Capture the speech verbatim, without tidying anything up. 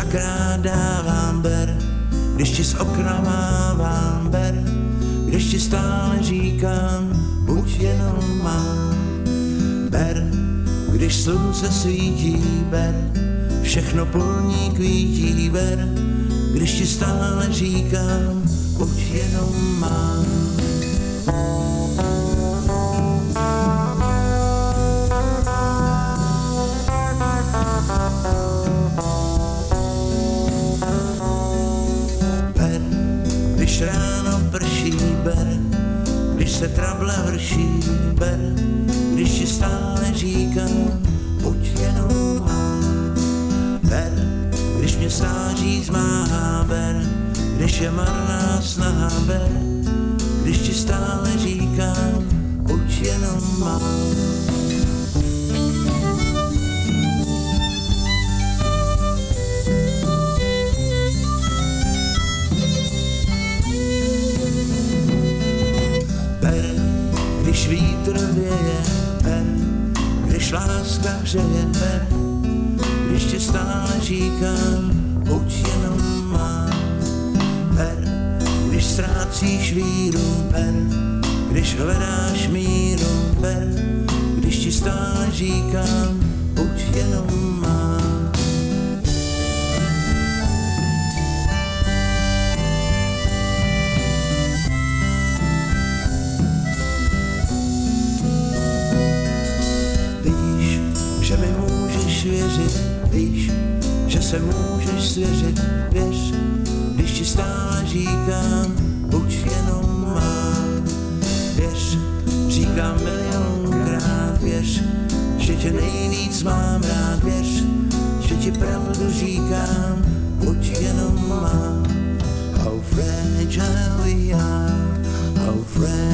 dvakrát dávám ber, když ti z okna mávám ber, když ti stále říkám, buď jenom mám. Ber, když slunce svítí, ber, všechno polní kvítí, ber, když ti stále říkám, buď jenom mám. Ber, když ráno prší, ber, když se trable vrší, ber, když ti stále říkám, buď jenom mám. Ber, když mě stáří zmáhá, ber, když je marná snaha, ber, když ti stále říkám, buď jenom mám. Ber, když vítr věje, ber, když láska hřeje, ber, když ti stále říkám, buď jenom mám. Ber, když ztrácíš víru, ber, když hledáš míru, ber, když ti stále říkám, buď jenom mám. Víš, že mi můžeš věřit, víš, že se můžeš svěřit, věř, když ti stále říkám, buď jenom mám. Věř, říkám milionkrát, věř, že tě nejvíc mám rád, věř, že ti pravdu říkám, buď jenom mám. How fragile we are, how fragile